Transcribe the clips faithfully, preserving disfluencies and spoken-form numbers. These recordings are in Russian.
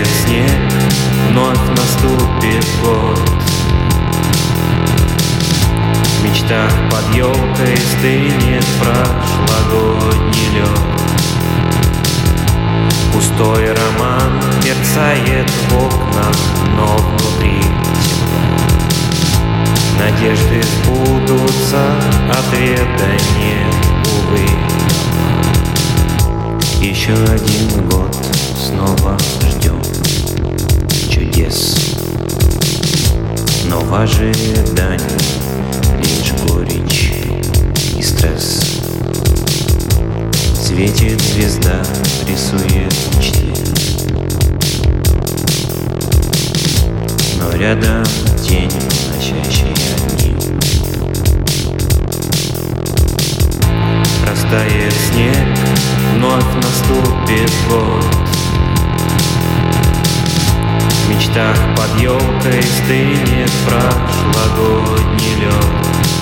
Растает снег, вновь наступит год. В мечтах под елкой стынет прошлогодний лед. Пустой роман мерцает в окнах, но внутри тепло. Надежды сбудутся, ответа нет, увы. Еще один год снова ждем чудес, но в ожидании лишь горечь и стресс. Светит звезда, рисует мечты, но рядом тень, носящие огни. Растает снег, вновь наступит год. В мечтах под елкой стынет прошлогодний лед.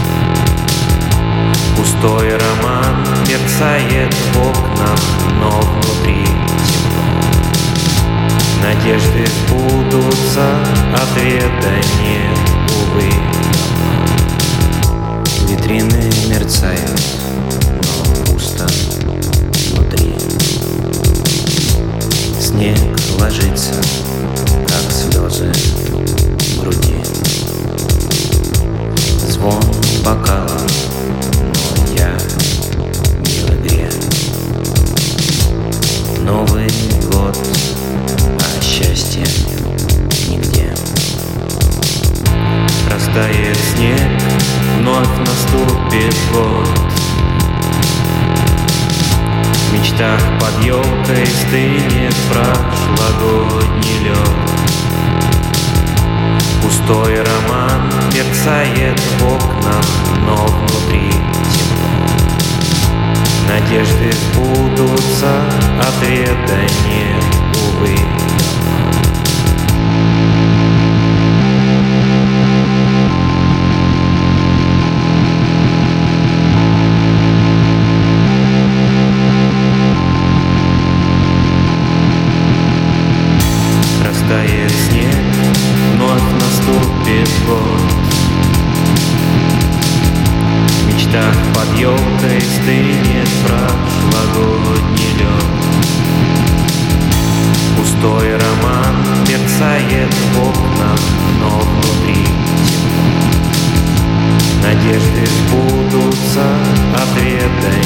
Пустой роман мерцает в окнах, но внутри тепло. Надежды сбудутся, ответа нет, увы. Витрины мерцают, но пусто внутри. Снег ложится, как слезы в груди. Звон бокала, но я не в игре. Новый год, а счастья нигде. Растает снег, вновь наступит год. В мечтах под елкой стынет прошлогодний лед. Пустой роман мерцает в окнах, но внутри тепло. Надежды сбудутся, ответа нет, увы. Растает снег, вновь наступит год. В мечтах под елкой стынет прошлогодний лед. Пустой роман мерцает в окнах, но внутри тепло. Надежды сбудутся, ответа